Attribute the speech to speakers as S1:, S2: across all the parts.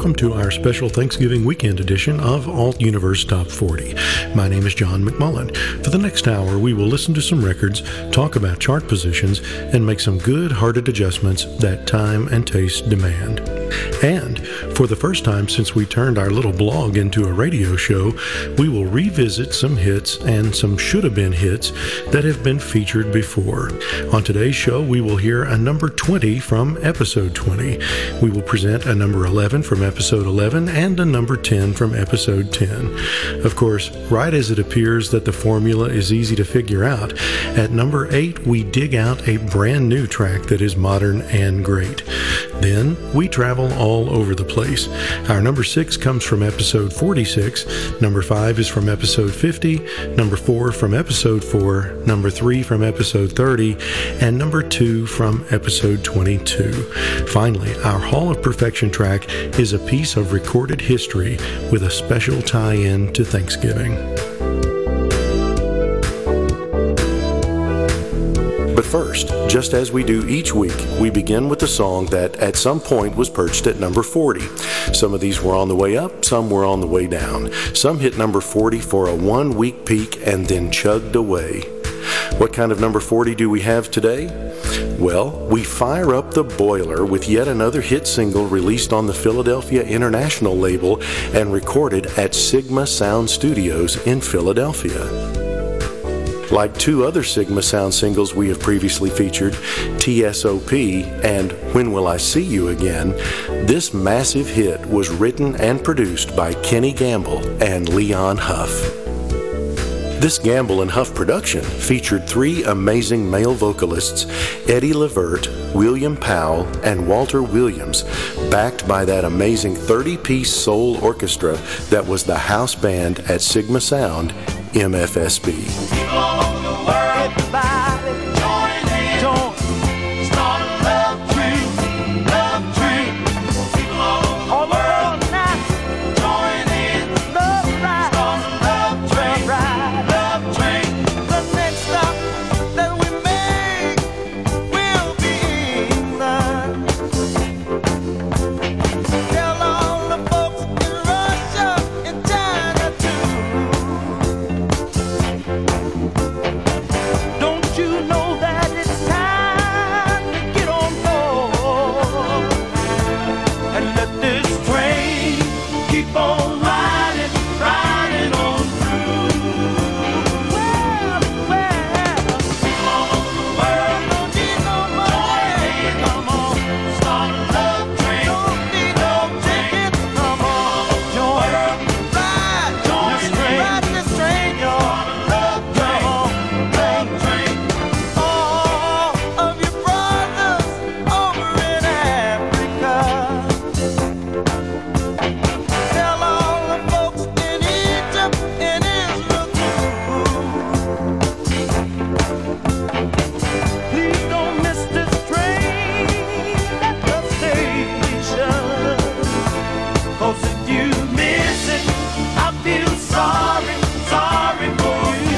S1: welcome to our special Thanksgiving weekend edition of Alt Universe Top 40. My name is John McMullen. For the next hour, we will listen to some records, talk about chart positions, and make some good-hearted adjustments that time and taste demand. And for the first time since we turned our little blog into a radio show, we will revisit some hits and some should-have-been hits that have been featured before. On today's show, we will hear a number 20 from episode 20. We will present a number 11 from episode 11 and a number 10 from episode 10. Of course, right as it appears that the formula is easy to figure out, at number 8 we dig out a brand new track that is modern and great. Then we travel all over the place. Our number 6 comes from episode 46, number 5 is from episode 50, number 4 from episode 4, number 3 from episode 30, and number 2 from episode 22. Finally, our Hall of Perfection track is a piece of recorded history with a special tie-in to Thanksgiving. But first, just as we do each week, we begin with a song that at some point was perched at number 40. Some of these were on the way up, some were on the way down. Some hit number 40 for a one-week peak and then chugged away. What kind of number 40 do we have today? Well, we fire up the boiler with yet another hit single released on the Philadelphia International label and recorded at Sigma Sound Studios in Philadelphia. Like two other Sigma Sound singles we have previously featured, TSOP and When Will I See You Again, this massive hit was written and produced by Kenny Gamble and Leon Huff. This Gamble and Huff production featured three amazing male vocalists, Eddie Levert, William Powell, and Walter Williams, backed by that amazing 30-piece soul orchestra that was the house band at Sigma Sound, MFSB.
S2: People all over the world, everybody, join in, start a love tree. People all over the world now, join in, start a love train. The next stop that we make will be England. Tell all the folks in Russia and China too. Don't you know that it's time to get on board and let this train keep on riding on through? People all over the world don't need no money. Come on, start a love train. Don't need no tickets. Come on, join this train, y'all. Love train. All of your brothers over in Africa, tell all the folks in Egypt and Israel too. Please don't miss this train at the station, 'cause if you miss it, I feel sorry for you.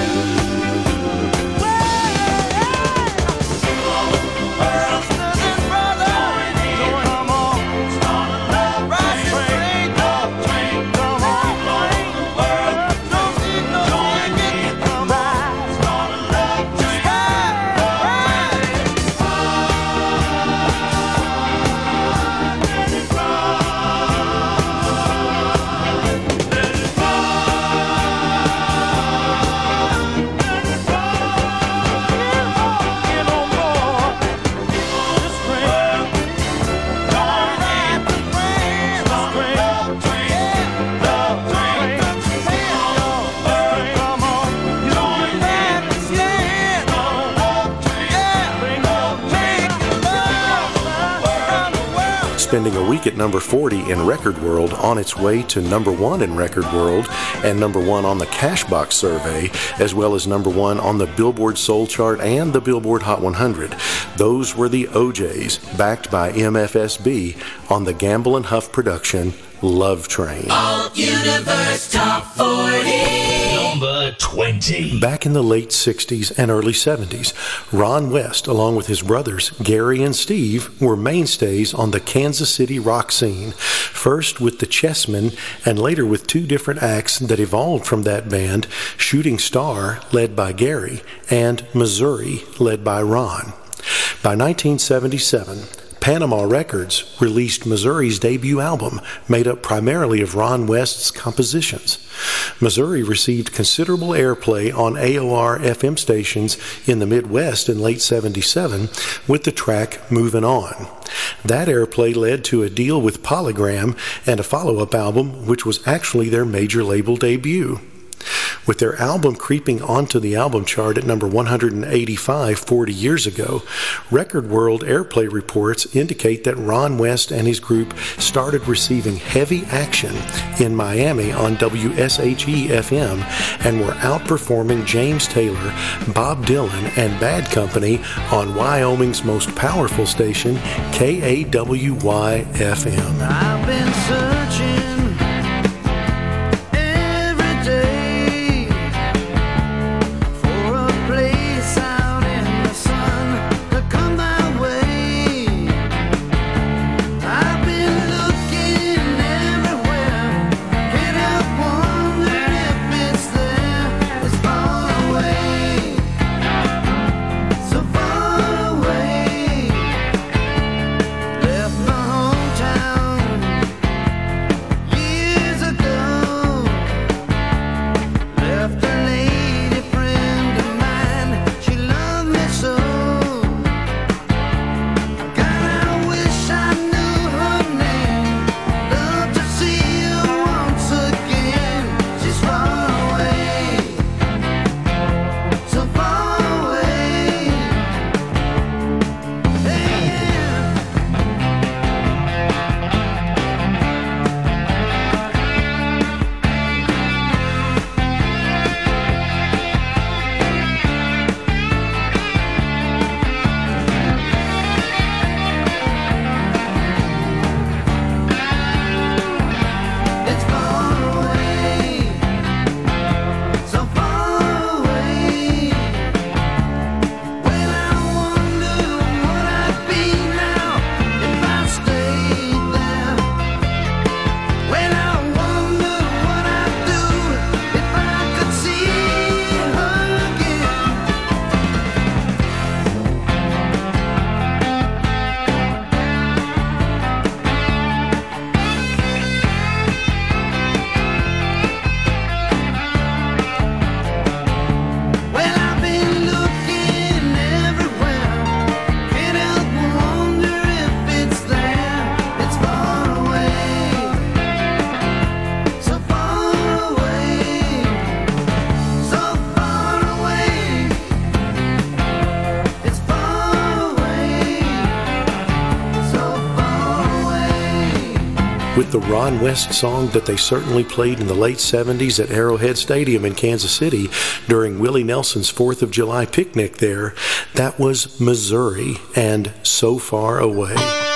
S2: People all over the world, sisters and brothers, come on, start a love train. Come on, people all over the world, don't need no tickets. Come on, start a love train. Get on board this train. Ride the train. Start a love train. Come on, join in. Stand on love train. Bring on, make love around the world.
S1: Spending a week at number 40 in Record World on its way to number 1 in Record World and number 1 on the Cashbox survey, as well as number 1 on the Billboard Soul Chart and the Billboard Hot 100. Those were the OJs, backed by MFSB on the Gamble and Huff production, Love Train.
S3: Alt Universe Top 40. Number Number 20.
S1: Back in the late 60s and early 70s, Ron West, along with his brothers Gary and Steve, were mainstays on the Kansas City rock scene, first with the Chessmen and later with two different acts that evolved from that band, Shooting Star, led by Gary, and Missouri, led by Ron. By 1977, Panama Records released Missouri's debut album, made up primarily of Ron West's compositions. Missouri received considerable airplay on AOR FM stations in the Midwest in late 77 with the track Movin' On. That airplay led to a deal with Polygram and a follow-up album, which was actually their major label debut. With their album creeping onto the album chart at number 185 40 years ago, Record World airplay reports indicate that Ron West and his group started receiving heavy action in Miami on WSHE-FM and were outperforming James Taylor, Bob Dylan, and Bad Company on Wyoming's most powerful station, KAWY-FM.
S2: I've been searching
S1: with the Ron West song that they certainly played in the late 70s at Arrowhead Stadium in Kansas City during Willie Nelson's 4th of July picnic there. That was Missouri and So Far Away.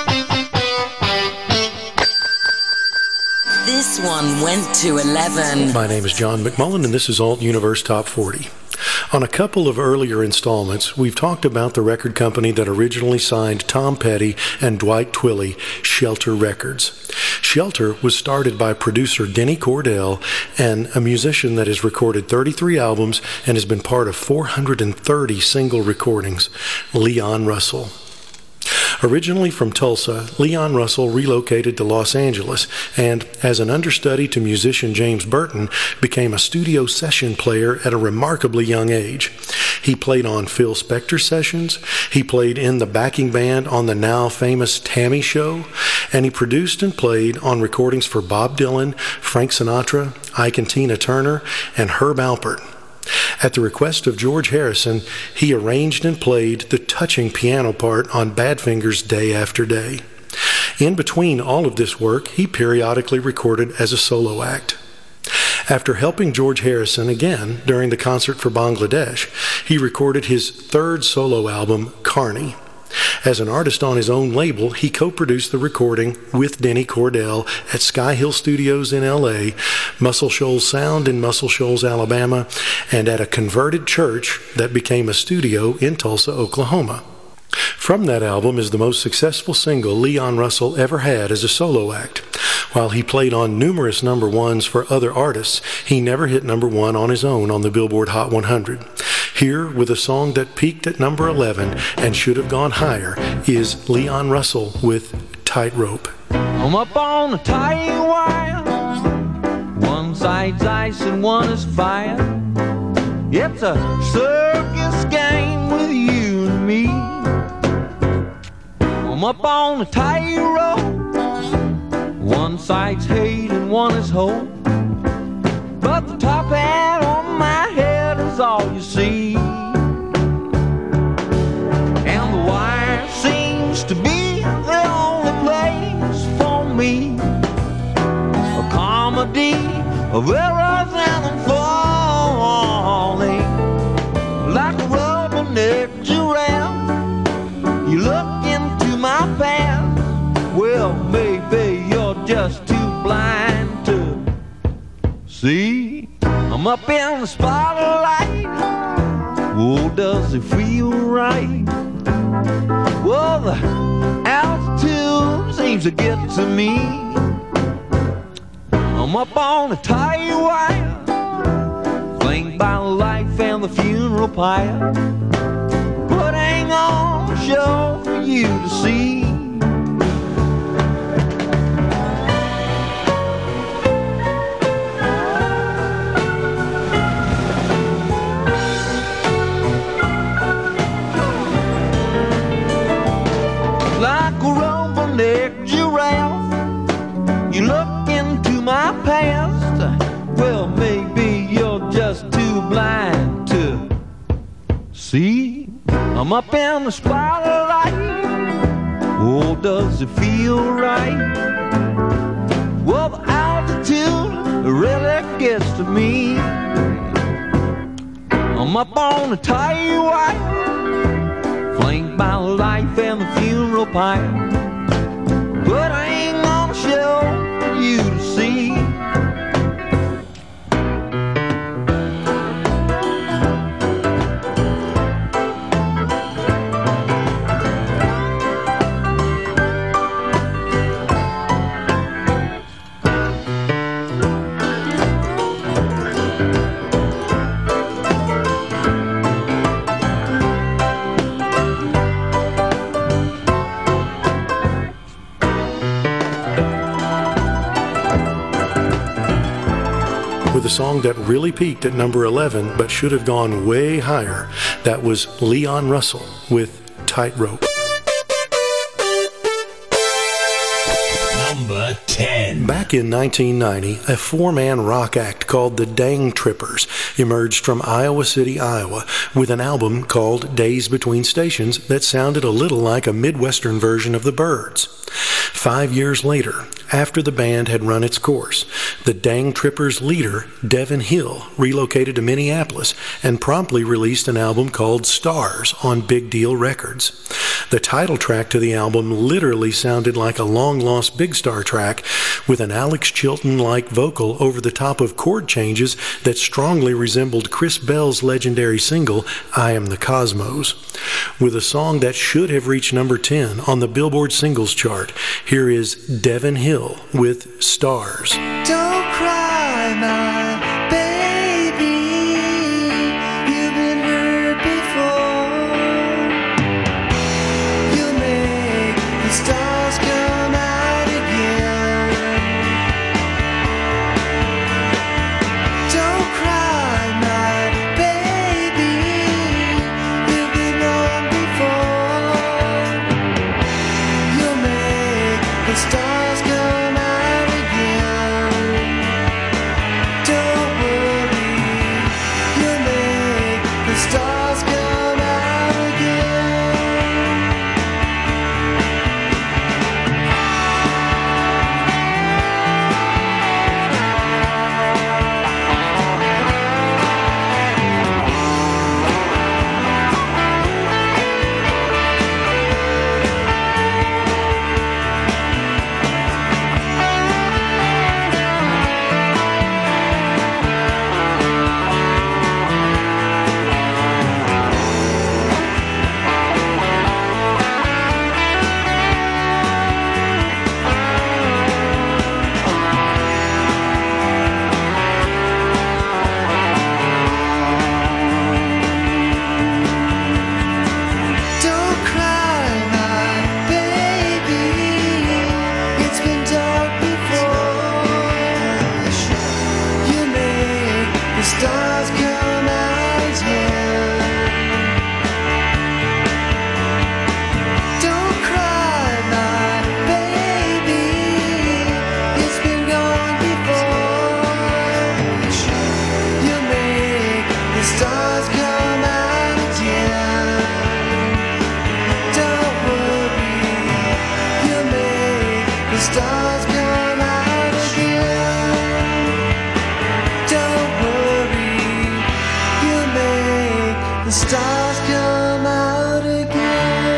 S4: This one went to 11.
S1: My name is John McMullen, and this is Alt Universe Top 40. On a couple of earlier installments, we've talked about the record company that originally signed Tom Petty and Dwight Twilley, Shelter Records. Shelter was started by producer Denny Cordell and a musician that has recorded 33 albums and has been part of 430 single recordings, Leon Russell. Originally from Tulsa, Leon Russell relocated to Los Angeles and, as an understudy to musician James Burton, became a studio session player at a remarkably young age. He played on Phil Spector sessions, he played in the backing band on the now famous Tammy Show, and he produced and played on recordings for Bob Dylan, Frank Sinatra, Ike and Tina Turner, and Herb Alpert. At the request of George Harrison, he arranged and played the touching piano part on Badfinger's Day After Day. In between all of this work, he periodically recorded as a solo act. After helping George Harrison again during the concert for Bangladesh, he recorded his third solo album, Carney. As an artist on his own label, he co-produced the recording with Denny Cordell at Sky Hill Studios in L.A., Muscle Shoals Sound in Muscle Shoals, Alabama, and at a converted church that became a studio in Tulsa, Oklahoma. From that album is the most successful single Leon Russell ever had as a solo act. While he played on numerous number ones for other artists, he never hit number one on his own on the Billboard Hot 100. Here, with a song that peaked at number 11 and should have gone higher, is Leon Russell with Tightrope.
S3: I'm up on a tight wire. One side's ice and one is fire. It's a circus game with you and me. I'm up on a tightrope. One side's hate and one is hope. But the top hat on my head is all you see. And the wire seems to be the only place for me. A comedy of errors and falling. Like a rubber-necked giraffe, you look into my past. Well, maybe you're just too blind to see. I'm up in the spotlight. Oh, does it feel right? Well, the altitude seems to get to me. I'm up on a tight wire, flanked by life and the funeral pyre, putting on a show for you to see. Like a rubber-necked giraffe, you look into my past. Well, maybe you're just too blind to see. I'm up in the spotlight. Oh, does it feel right? Well, the altitude really gets to me. I'm up on a tight wire, flanked by life and the funeral pyre, putting on a show for you to see.
S1: With a song that really peaked at number 11 but should have gone way higher, that was Leon Russell with Tightrope.
S5: Number 10.
S1: Back in 1990, a four-man rock act called the Dang Trippers emerged from Iowa City, Iowa, with an album called Days Between Stations that sounded a little like a Midwestern version of the Byrds. 5 years later, after the band had run its course, the Dang Trippers' leader, Devin Hill, relocated to Minneapolis and promptly released an album called Stars on Big Deal Records. The title track to the album literally sounded like a long-lost Big Star track, with an Alex Chilton-like vocal over the top of chord changes that strongly resembled Chris Bell's legendary single, I Am the Cosmos. With a song that should have reached number 10 on the Billboard Singles Chart, here is Devin Hill with Stars.
S2: Don't cry, my baby. You've been hurt before. You'll make the stars come out again. Don't cry, my baby. You've been wrong before. You'll make the stars come out again. Don't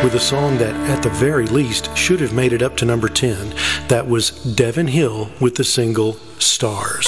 S1: with a song that, at the very least, should have made it up to number 10. That was Devin Hill with the single Stars.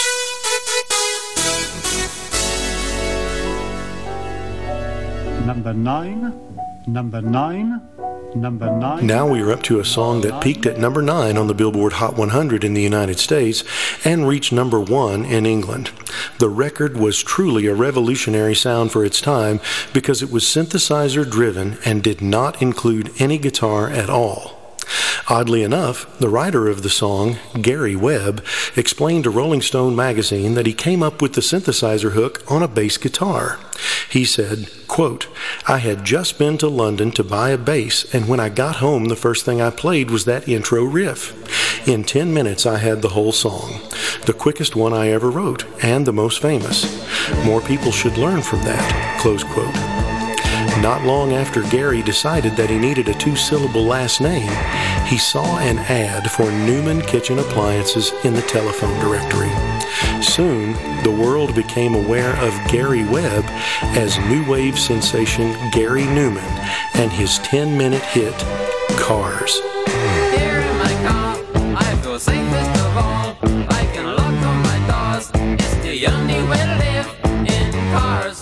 S5: Number 9, number 9, number 9.
S1: Now we are up to a song that peaked at number 9 on the Billboard Hot 100 in the United States and reached number 1 in England. The record was truly a revolutionary sound for its time because it was synthesizer driven and did not include any guitar at all. Oddly enough, the writer of the song, Gary Webb, explained to Rolling Stone magazine that he came up with the synthesizer hook on a bass guitar. He said, quote, "I had just been to London to buy a bass, and when I got home, the first thing I played was that intro riff. In 10 minutes, I had the whole song. The quickest one I ever wrote, and the most famous. More people should learn from that," close quote. Not long after Gary decided that he needed a 2-syllable last name, he saw an ad for Newman Kitchen Appliances in the telephone directory. Soon, the world became aware of Gary Webb as new wave sensation Gary Newman and his 10-minute hit, Cars.
S6: Here in my car, I feel safest of all. I can lock on my doors. It's the only way to live in cars.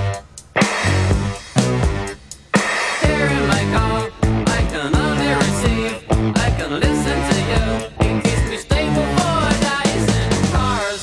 S6: Here in my car, I can only receive. I can listen to you. It keeps me stable for days in cars.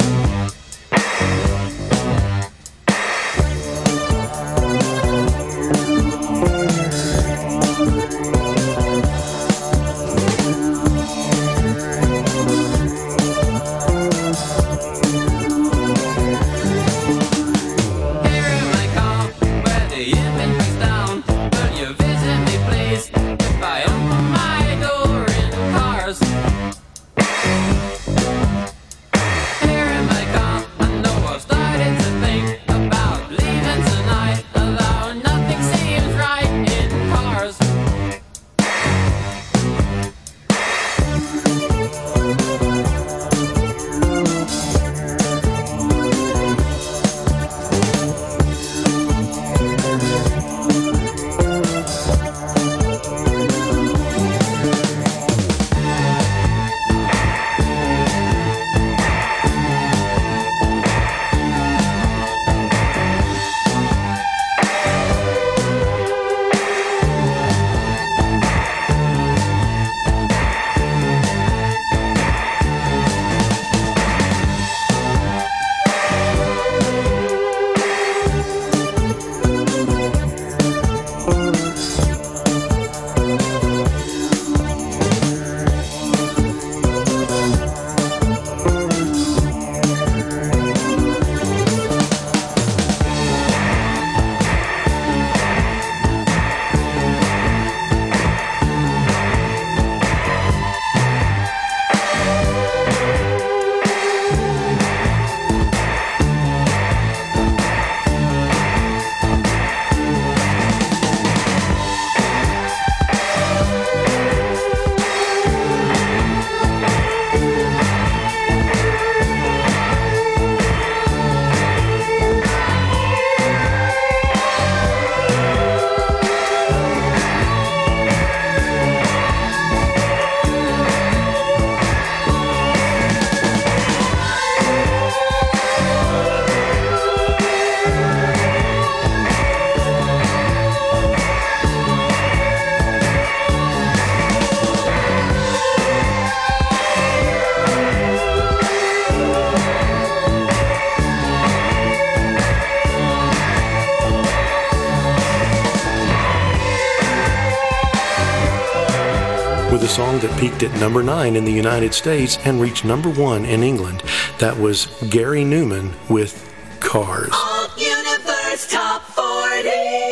S1: with a song that peaked at number 9 in the United States and reached number 1 in England. That was Gary Newman with Cars.
S4: Alt Universe Top 40.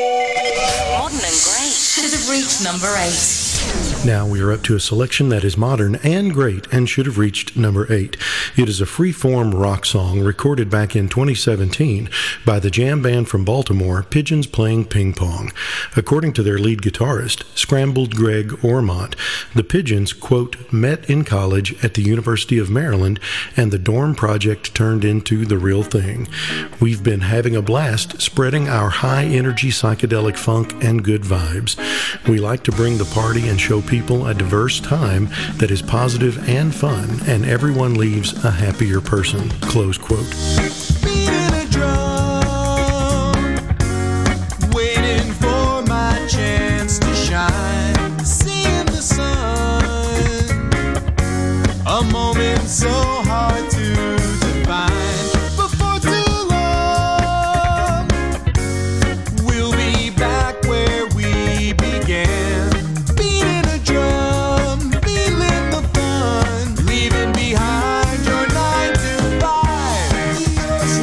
S4: Modern and great should have reached number 8.
S1: Now we are up to a selection that is modern and great and should have reached number 8. It is a free-form rock song recorded back in 2017 by the jam band from Baltimore, Pigeons Playing Ping Pong. According to their lead guitarist, Scrambled Greg Ormont, the Pigeons, quote, met in college at the University of Maryland, and the dorm project turned into the real thing. We've been having a blast spreading our high-energy psychedelic funk and good vibes. We like to bring the party and show people a diverse time that is positive and fun, and everyone leaves a happier person. Close quote.
S7: Beating a drum, waiting for my chance to shine, seeing the sun, a moment so hard to define. Before too long, we'll be back where we began, beating a drum, feeling the fun, leaving behind your 9 to 5.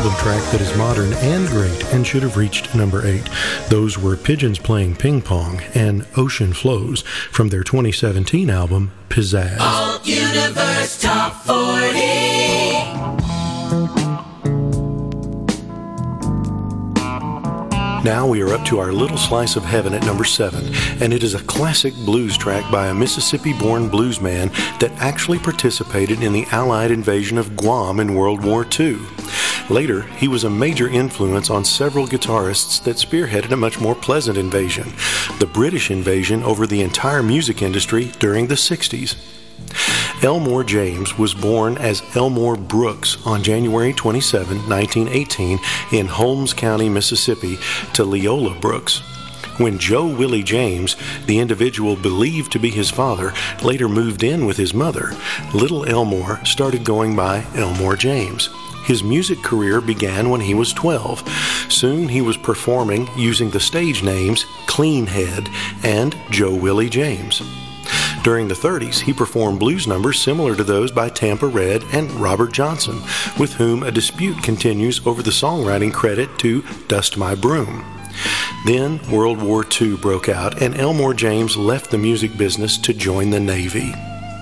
S1: album track that is modern and great and should have reached number 8. Those were Pigeons Playing Ping Pong and Ocean Flows from their 2017 album, Pizzazz.
S4: Alt Universe Top 40.
S1: Now we are up to our little slice of heaven at number 7, and it is a classic blues track by a Mississippi-born bluesman that actually participated in the Allied invasion of Guam in World War II. Later, he was a major influence on several guitarists that spearheaded a much more pleasant invasion, the British invasion over the entire music industry during the 60s. Elmore James was born as Elmore Brooks on January 27, 1918, in Holmes County, Mississippi, to Leola Brooks. When Joe Willie James, the individual believed to be his father, later moved in with his mother, little Elmore started going by Elmore James. His music career began when he was 12. Soon he was performing using the stage names Clean Head and Joe Willie James. During the 30s, he performed blues numbers similar to those by Tampa Red and Robert Johnson, with whom a dispute continues over the songwriting credit to Dust My Broom. Then World War II broke out, and Elmore James left the music business to join the Navy.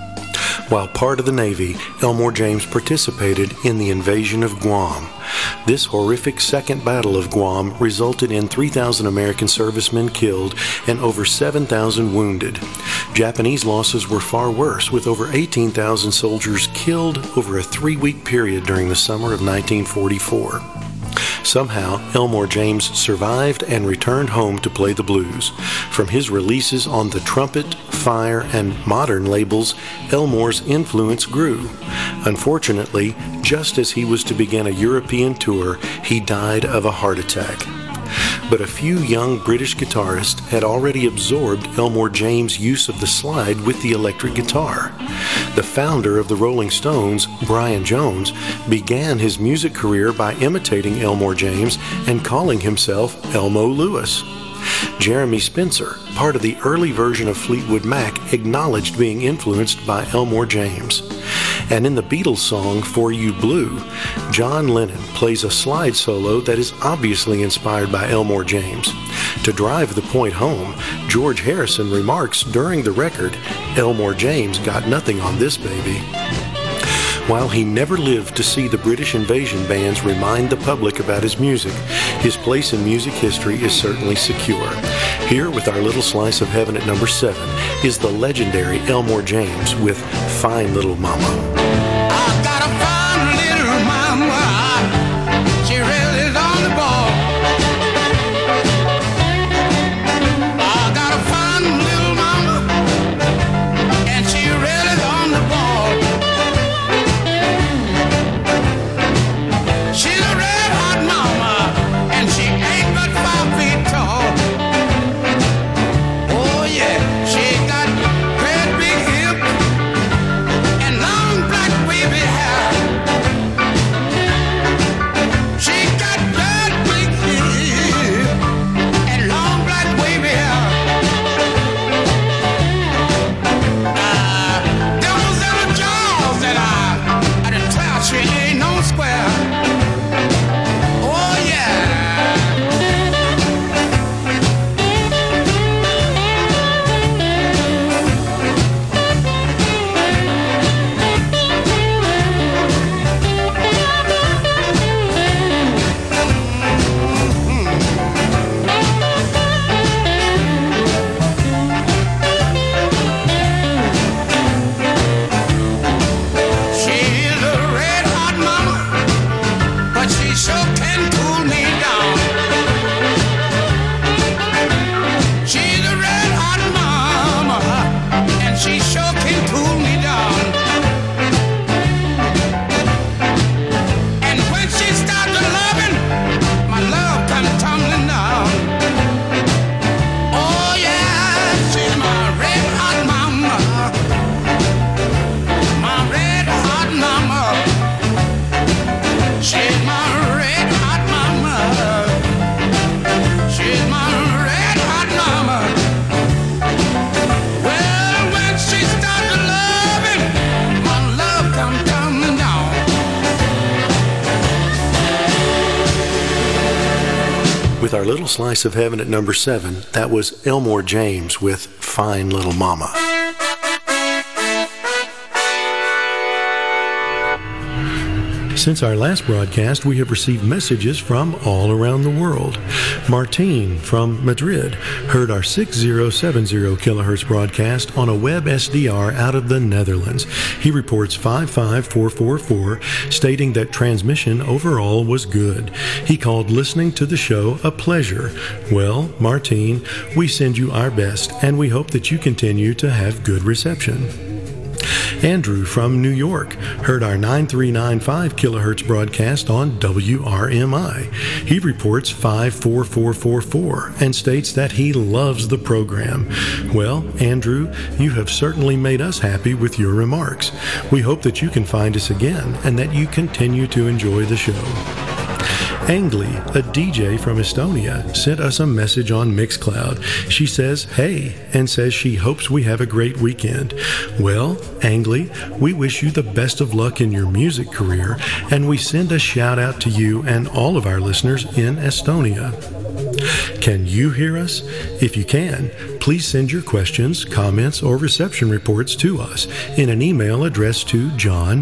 S1: While part of the Navy, Elmore James participated in the invasion of Guam. This horrific Second Battle of Guam resulted in 3,000 American servicemen killed and over 7,000 wounded. Japanese losses were far worse, with over 18,000 soldiers killed over a 3-week period during the summer of 1944. Somehow, Elmore James survived and returned home to play the blues. From his releases on the Trumpet, Fire, and Modern labels, Elmore's influence grew. Unfortunately, just as he was to begin a European tour, he died of a heart attack. But a few young British guitarists had already absorbed Elmore James' use of the slide with the electric guitar. The founder of the Rolling Stones, Brian Jones, began his music career by imitating Elmore James and calling himself Elmo Lewis. Jeremy Spencer, part of the early version of Fleetwood Mac, acknowledged being influenced by Elmore James. And in the Beatles song For You Blue, John Lennon plays a slide solo that is obviously inspired by Elmore James. To drive the point home, George Harrison remarks during the record, "Elmore James got nothing on this baby." While he never lived to see the British invasion bands remind the public about his music, his place in music history is certainly secure. Here, with our little slice of heaven at number 7, is the legendary Elmore James with Fine Little Mama.
S7: I got a fine little mama, she really is on the ball. I got a fine little mama, and she really is on the ball. She's a red hot mama, and she ain't but 5 feet tall. Oh yeah, she got great big hips and long black
S1: With our little slice of heaven at number 7, that was Elmore James with Fine Little Mama. Since our last broadcast, we have received messages from all around the world. Martine from Madrid heard our 6070 kilohertz broadcast on a web SDR out of the Netherlands. He reports 55444, stating that transmission overall was good. He called listening to the show a pleasure. Well, Martine, we send you our best, and we hope that you continue to have good reception. Andrew from New York heard our 9395 kilohertz broadcast on WRMI. He reports 54444 and states that he loves the program. Well, Andrew, you have certainly made us happy with your remarks. We hope that you can find us again and that you continue to enjoy the show. Angli, a DJ from Estonia, sent us a message on Mixcloud. She says, hey, and says she hopes we have a great weekend. Well, Angli, we wish you the best of luck in your music career, and we send a shout out to you and all of our listeners in Estonia. Can you hear us? If you can, please send your questions, comments, or reception reports to us in an email addressed to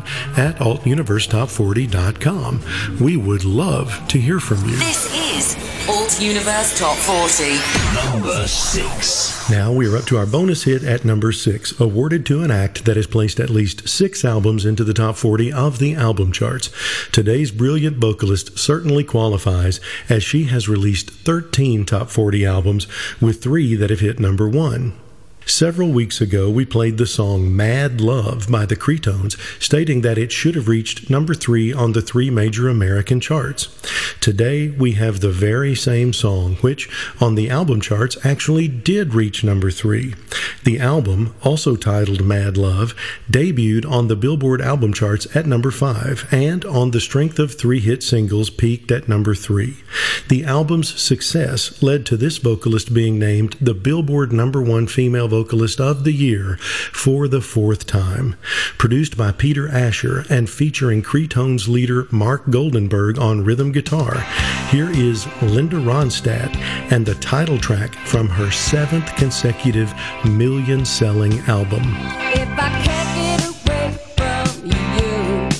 S1: john@altuniversetop40.com. We would love to hear from you.
S4: This is Alt Universe Top 40.
S8: Number 6.
S1: Now we are up to our bonus hit at number 6, awarded to an act that has placed at least 6 albums into the top 40 of the album charts. Today's brilliant vocalist certainly qualifies, as she has released 13 top 40 albums, with 3 that have hit number 1. Several weeks ago, we played the song Mad Love by the Cretones, stating that it should have reached number 3 on the 3 major American charts. Today, we have the very same song, which, on the album charts, actually did reach number 3. The album, also titled Mad Love, debuted on the Billboard album charts at number 5, and on the strength of 3 hit singles, peaked at number 3. The album's success led to this vocalist being named the Billboard number 1 female vocalist of the year for the 4th time. Produced by Peter Asher and featuring Cretones leader Mark Goldenberg on rhythm guitar, here is Linda Ronstadt and the title track from her 7th consecutive million-selling album.
S9: If I can't get away from you,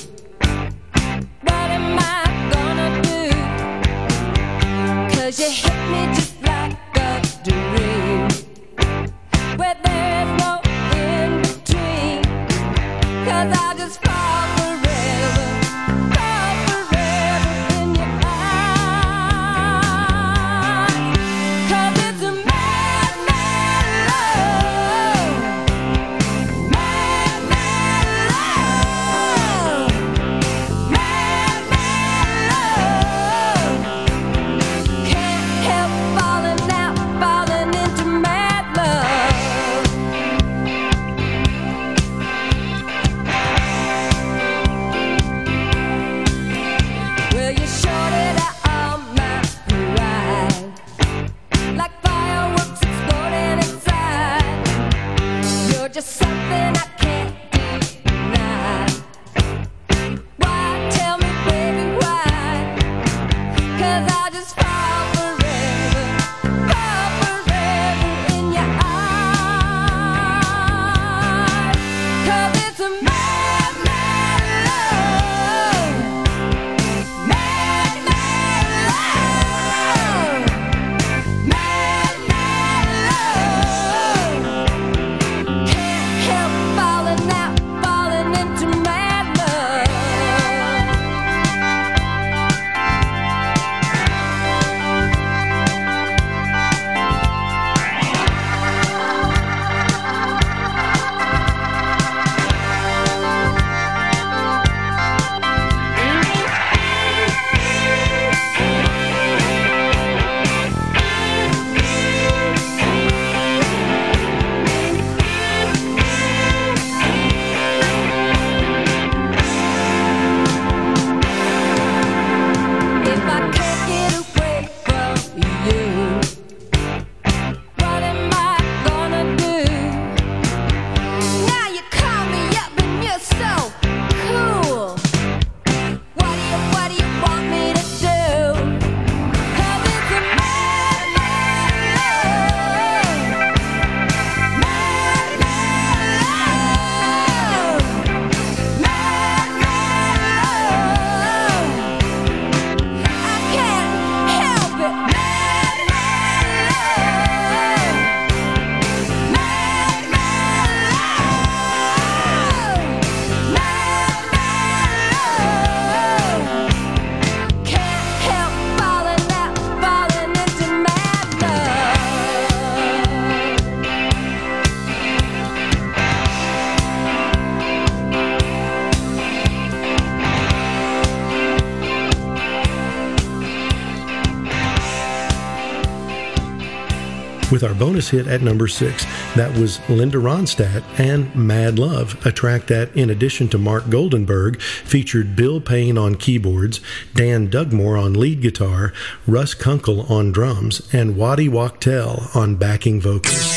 S9: what am I gonna do? 'Cause you hit me just like a dream, where there's no in between. 'Cause I just fall forever in your eyes. 'Cause it's a mad, mad love, mad
S1: with our bonus hit at number 6. That was Linda Ronstadt and Mad Love, a track that, in addition to Mark Goldenberg, featured Bill Payne on keyboards, Dan Dugmore on lead guitar, Russ Kunkel on drums, and Waddy Wachtel on backing vocals.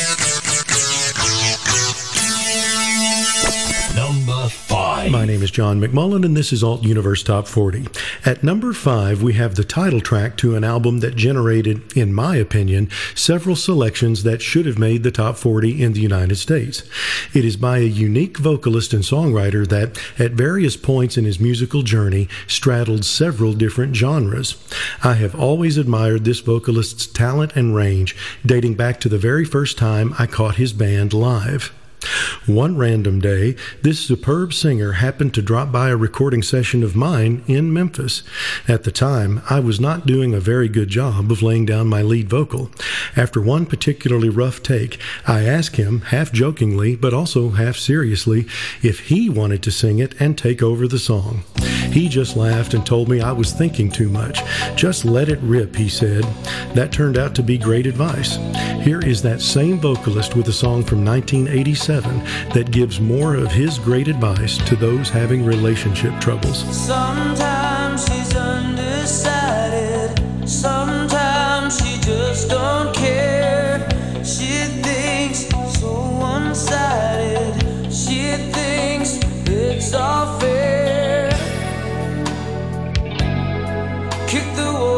S8: Number 5.
S1: My name is John McMullen, and this is Alt Universe Top 40. At number 5, we have the title track to an album that generated, in my opinion, several selections that should have made the Top 40 in the United States. It is by a unique vocalist and songwriter that, at various points in his musical journey, straddled several different genres. I have always admired this vocalist's talent and range, dating back to the very first time I caught his band live. One random day, this superb singer happened to drop by a recording session of mine in Memphis. At the time, I was not doing a very good job of laying down my lead vocal. After one particularly rough take, I asked him, half jokingly but also half seriously, if he wanted to sing it and take over the song. He just laughed and told me I was thinking too much. Just let it rip, he said. That turned out to be great advice. Here is that same vocalist with a song from 1987 that gives more of his great advice to those having relationship troubles.
S2: Sometimes she's undecided, sometimes she just don't care. She thinks so one-sided, she thinks it's all fair. Kick the wall.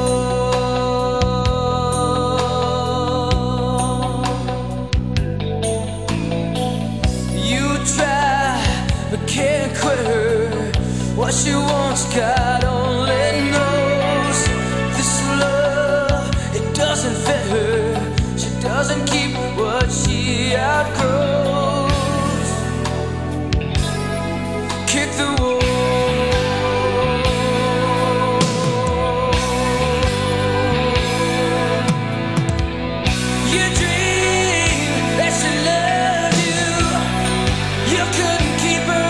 S2: Can't quit her. What she wants, God only knows. This love, it doesn't fit her. She doesn't keep what she outgrows. Kick the wall. You dream that she loved you. You couldn't keep her.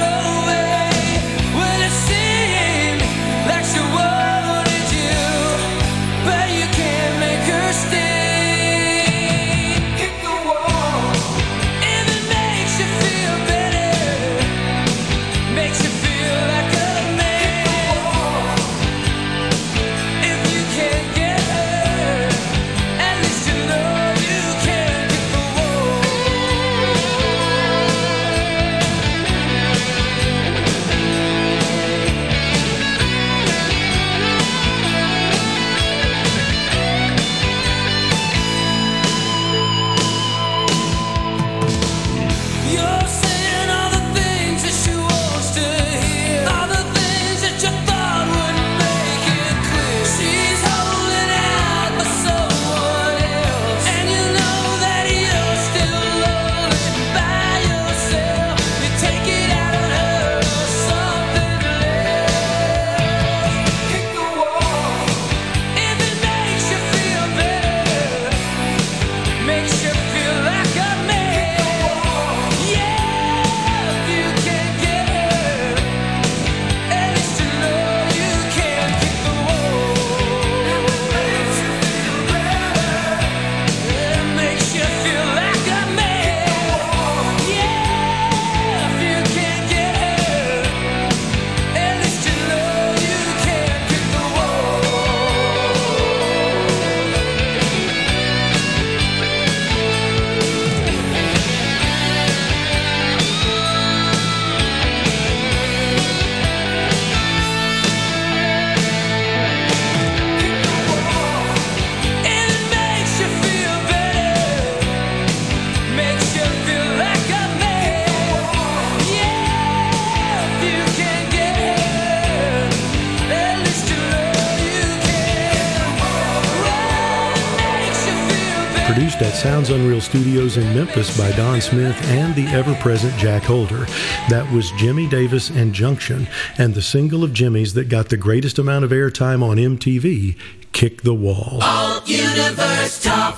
S1: Produced at Sounds Unreal Studios in Memphis by Don Smith and the ever-present Jack Holder. That was Jimmy Davis and Junction, and the single of Jimmy's that got the greatest amount of airtime on MTV, Kick the Wall.
S4: Alt Universe Top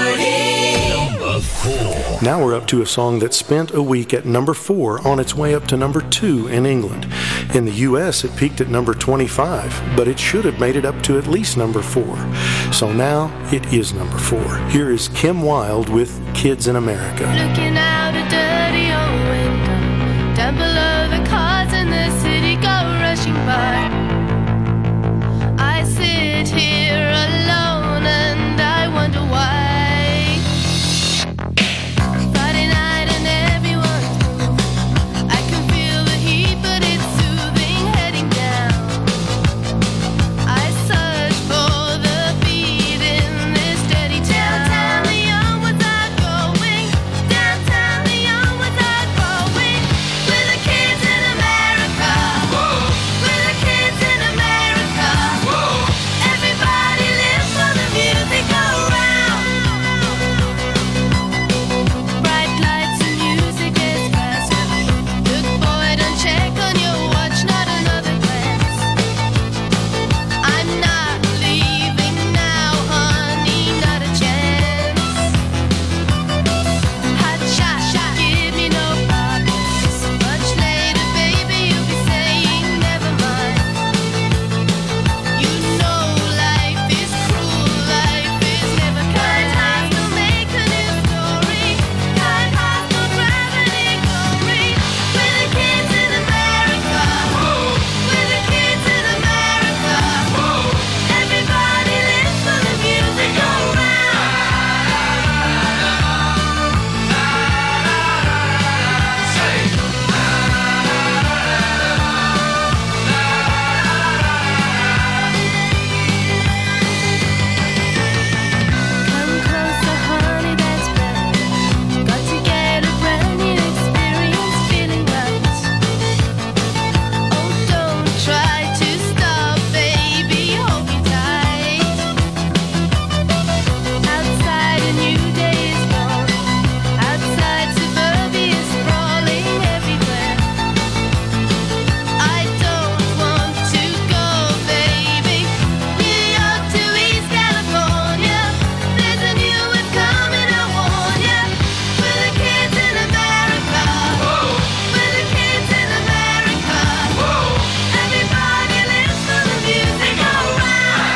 S4: 40.
S8: Number 4.
S1: Now we're up to a song that spent a week at number 4 on its way up to number 2 in England. In the US, it peaked at number 25, but it should have made it up to at least number 4. So now it is number 4. Here is Kim Wilde with Kids in America.
S10: Looking out a dirty old window, down below the cars in the city go rushing by. I sit here alone and I wonder why. Friday night and everyone's moving. I can feel the heat, but it's soothing heading down. I search for the beat in this dirty town. Downtown, the young ones are going. Downtown, the young ones are growing. We're the kids in America. Whoa. We're the kids in America. Whoa. Everybody live for the music around. Bright lights and music gets faster. Look boy, don't check on your watch, not another glance. I'm not leaving now, honey, not a chance. Hot shot, give me no problems. Much later, baby, you'll be saying never mind. You know life is cruel, life is never kind. Hearts will make a new story. Kind hearts will gravity glory. We're the kids in America. We're the kids in America. Everybody lives for the music around. Come closer, honey, that's better. Got to get a brand new experience, feeling right. Oh, don't try to stop, baby, hold me tight. Outside a new day is born. Outside suburbia is sprawling everywhere. I don't want to go, baby. New York to East California. There's a new one coming, I warn ya. We're the kids in America. We're the kids in America. Everybody lives for the music around.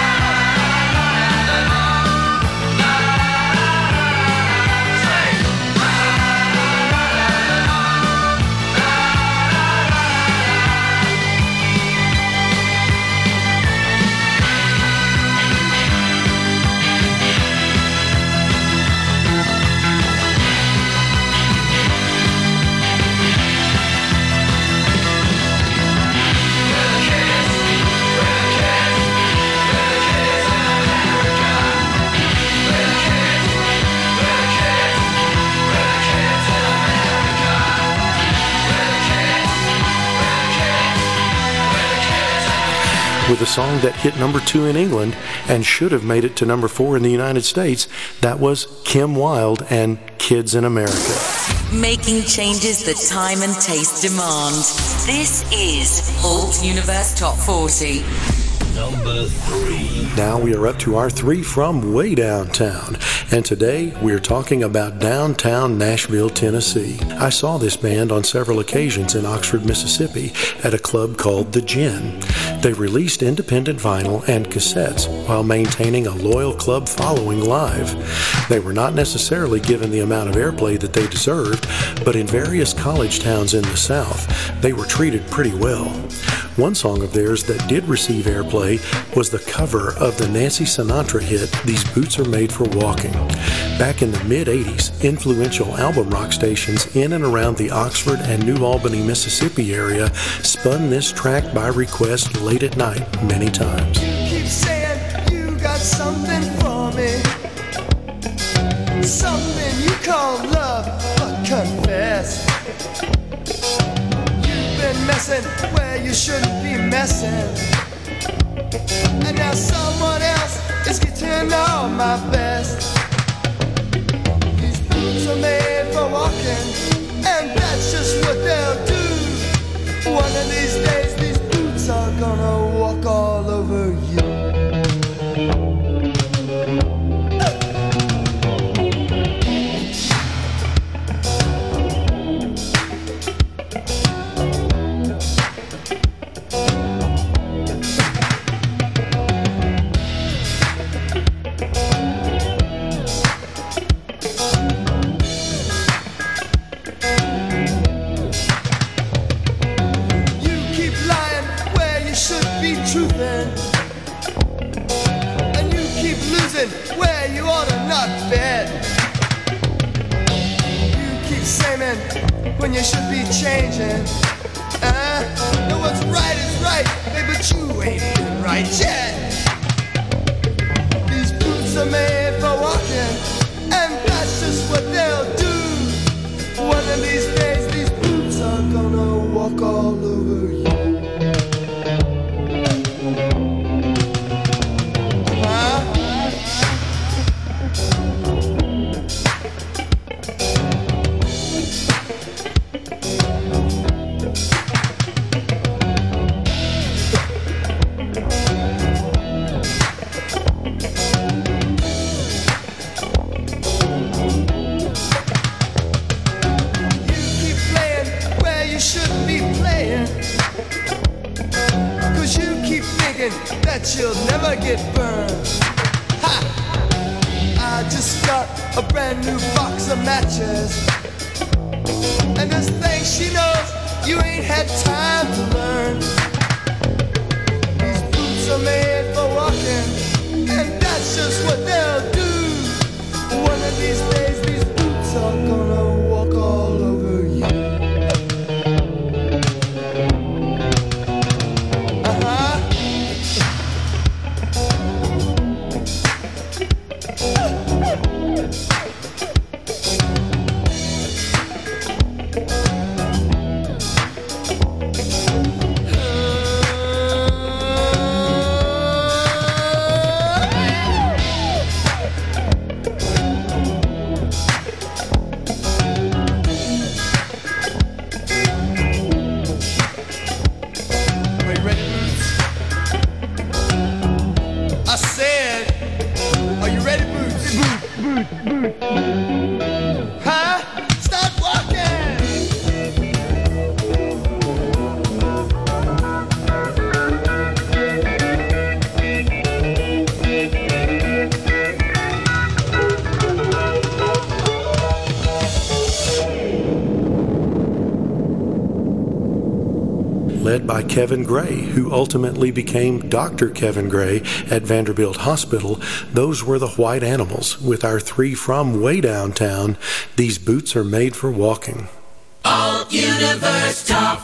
S1: With a song that hit number 2 in England and should have made it to number 4 in the United States, that was Kim Wilde and Kids in America.
S4: Making changes that time and taste demand. This is Alt Universe Top 40.
S8: Number 3.
S1: Now we are up to our 3 from way downtown, and today we're talking about downtown Nashville, Tennessee. I saw this band on several occasions in Oxford, Mississippi at a club called The Gin. They released independent vinyl and cassettes while maintaining a loyal club following live. They were not necessarily given the amount of airplay that they deserved, but in various college towns in the South, they were treated pretty well. One song of theirs that did receive airplay was the cover of the Nancy Sinatra hit, These Boots Are Made for Walking. Back in the mid-'80s, influential album rock stations in and around the Oxford and New Albany, Mississippi area spun this track by request late at night many times.
S2: Keep saying you got something for me, something you call love, but confess you've been messing where you shouldn't be messing, and now someone else is getting all my best. These boots are made for walking, and that's just what they'll do. One of these days these boots are gonna walk all over you.
S11: truth in. And you keep losing where you ought to not bet. You keep saying when you should be changing. And what's right is right, hey, but you ain't been right yet. These boots are made for walking, and that's just what they'll do. One of these days, these boots are gonna walk all over you. That you'll never get burned. Ha! I just got a brand new box of matches, and this thing she knows you ain't had time to learn. These boots are made for walking, and that's just what they'll do. One of these days these boots are gonna walk all over you.
S1: Led by Kevin Gray, who ultimately became Dr. Kevin Gray at Vanderbilt Hospital, those were the White Animals, with our three from way downtown, These Boots Are Made for Walking.
S8: Alt Universe Top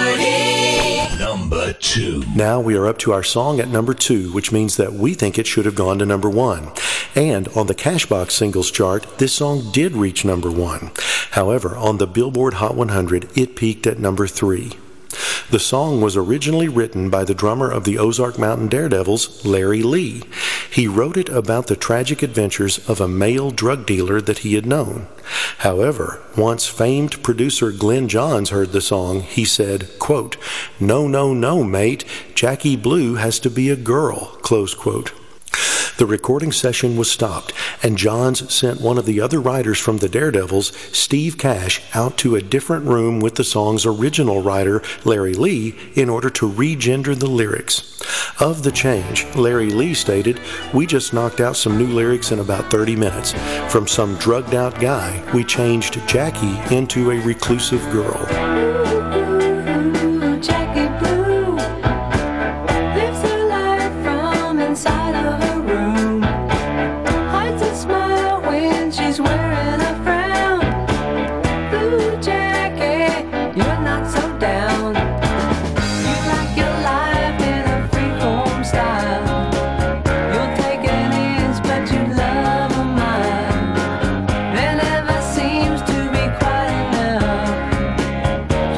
S8: 40. Number 2.
S1: Now we are up to our song at number 2, which means that we think it should have gone to number 1. And on the Cashbox Singles Chart, this song did reach number 1. However, on the Billboard Hot 100, it peaked at number 3. The song was originally written by the drummer of the Ozark Mountain Daredevils, Larry Lee. He wrote it about the tragic adventures of a male drug dealer that he had known. However, once famed producer Glenn Johns heard the song, he said, quote, "No, no, no, mate, Jackie Blue has to be a girl," close quote. The recording session was stopped, and Johns sent one of the other writers from the Daredevils, Steve Cash, out to a different room with the song's original writer, Larry Lee, in order to regender the lyrics. Of the change, Larry Lee stated, "We just knocked out some new lyrics in about 30 minutes. From some drugged-out guy, we changed Jackie into a reclusive girl."
S9: Jackie Blue lives her life from inside of her room. Hides a smile when she's wearing a frown. Blue Jackie, you're not so down. You like your life in a freeform style. You're taking his, but you love a mine. There never seems to be quite enough.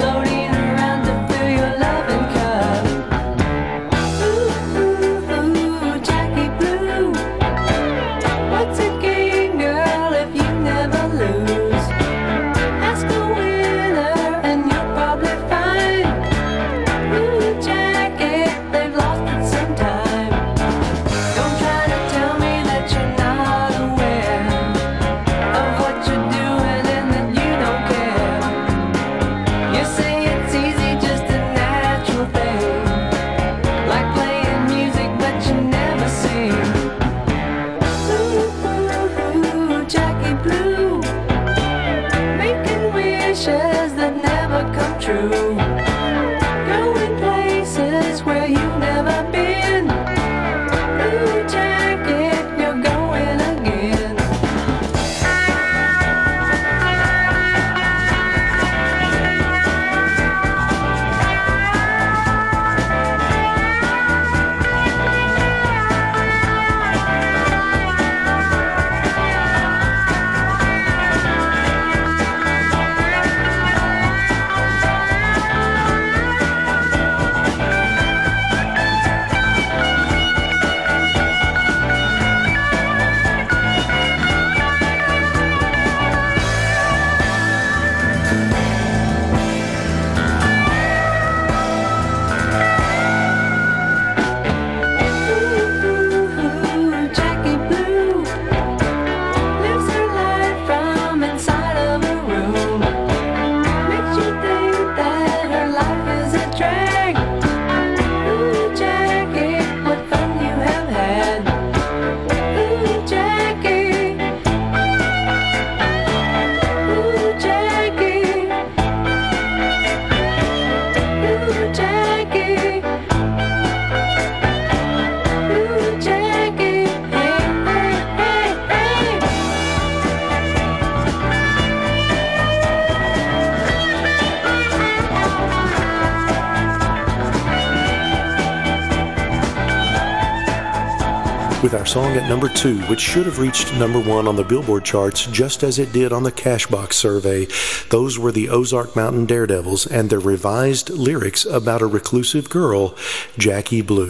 S1: with our song at number 2, which should have reached number 1 on the Billboard charts just as it did on the Cashbox survey. Those were the Ozark Mountain Daredevils and their revised lyrics about a reclusive girl, Jackie Blue.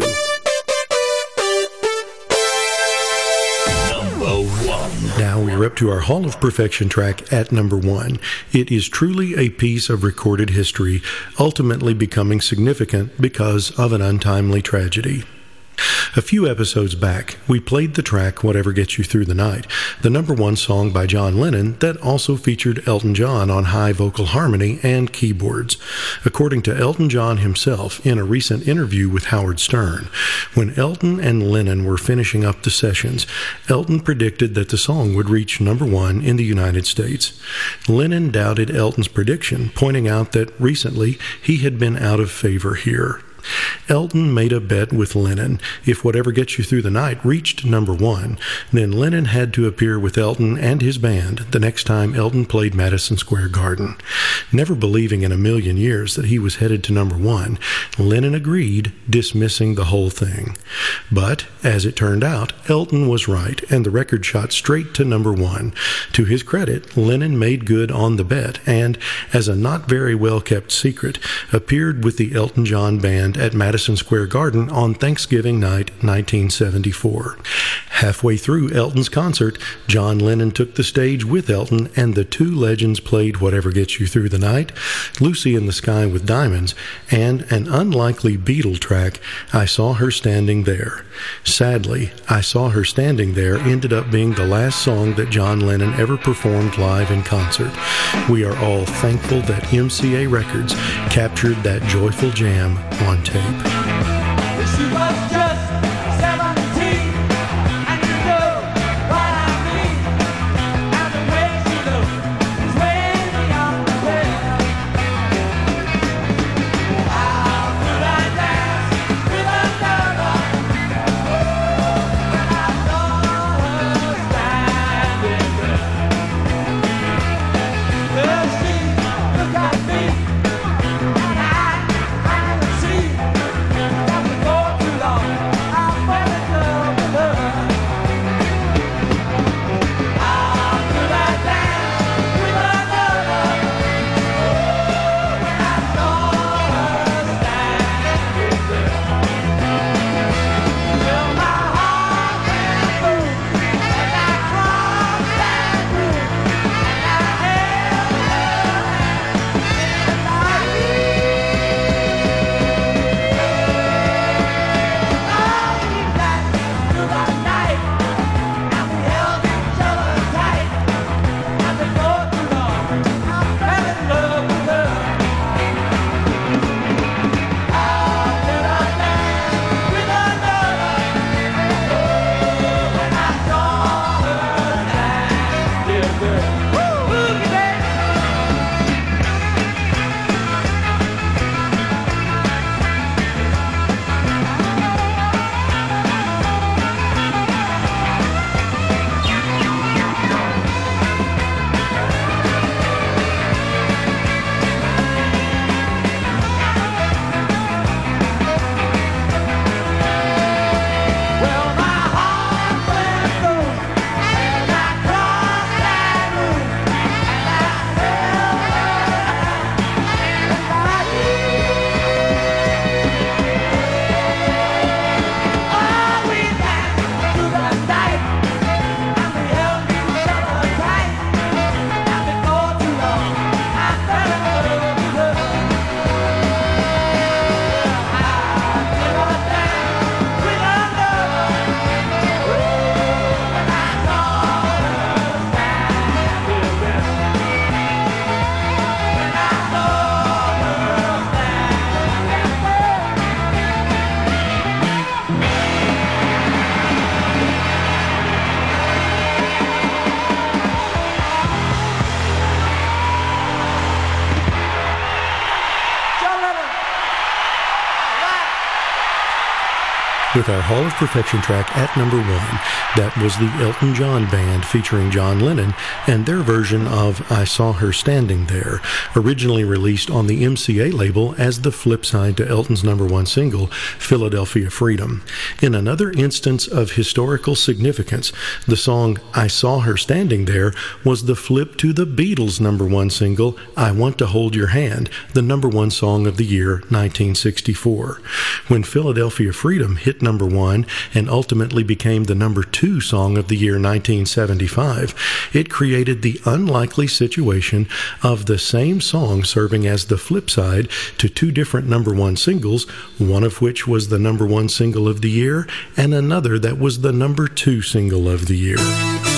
S1: Now we're up to our Hall of Perfection track at number 1. It is truly a piece of recorded history, ultimately becoming significant because of an untimely tragedy. A few episodes back, we played the track Whatever Gets You Through the Night, the number 1 song by John Lennon that also featured Elton John on high vocal harmony and keyboards. According to Elton John himself in a recent interview with Howard Stern, when Elton and Lennon were finishing up the sessions, Elton predicted that the song would reach number 1 in the United States. Lennon doubted Elton's prediction, pointing out that recently he had been out of favor here. Elton made a bet with Lennon. If Whatever Gets You Through the Night reached number 1, then Lennon had to appear with Elton and his band the next time Elton played Madison Square Garden. Never believing in a million years that he was headed to number 1, Lennon agreed, dismissing the whole thing. But, as it turned out, Elton was right, and the record shot straight to number 1. To his credit, Lennon made good on the bet, and, as a not very well-kept secret, appeared with the Elton John Band at Madison Square Garden on Thanksgiving night 1974. Halfway through Elton's concert, John Lennon took the stage with Elton and the two legends played Whatever Gets You Through the Night, Lucy in the Sky with Diamonds, and an unlikely Beatle track, I Saw Her Standing There. Sadly, I Saw Her Standing There ended up being the last song that John Lennon ever performed live in concert. We are all thankful that MCA Records captured that joyful jam on tape.
S2: She was just 17, and you know what I mean. And the way she looked was way beyond compare. How could I dance with another when I saw her standing there? Well, she looked at me, and I could see that we go too long.
S1: with our Hall of Perfection track at number 1. That was the Elton John Band featuring John Lennon and their version of I Saw Her Standing There, originally released on the MCA label as the flip side to Elton's number 1 single, Philadelphia Freedom. In another instance of historical significance, the song I Saw Her Standing There was the flip to the Beatles' number 1 single, I Want to Hold Your Hand, the number 1 song of the year 1964. When Philadelphia Freedom hit number 1 and ultimately became the number 2 song of the year 1975, it created the unlikely situation of the same song serving as the flip side to 2 different number 1 singles, one of which was the number 1 single of the year and another that was the number 2 single of the year.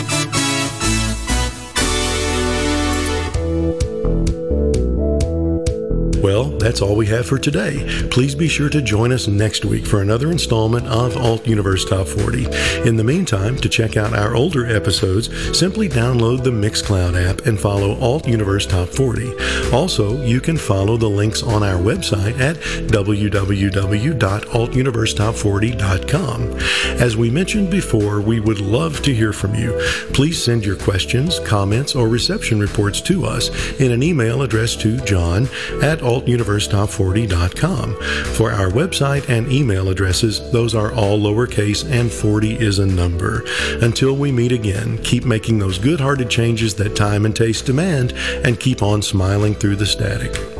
S1: Well, that's all we have for today. Please be sure to join us next week for another installment of Alt Universe Top 40. In the meantime, to check out our older episodes, simply download the Mixcloud app and follow Alt Universe Top 40. Also, you can follow the links on our website at www.altuniversetop40.com. As we mentioned before, we would love to hear from you. Please send your questions, comments, or reception reports to us in an email addressed to john@altuniversetop40.com. For our website and email addresses, those are all lowercase and 40 is a number. Until we meet again, keep making those good-hearted changes that time and taste demand and keep on smiling through the static.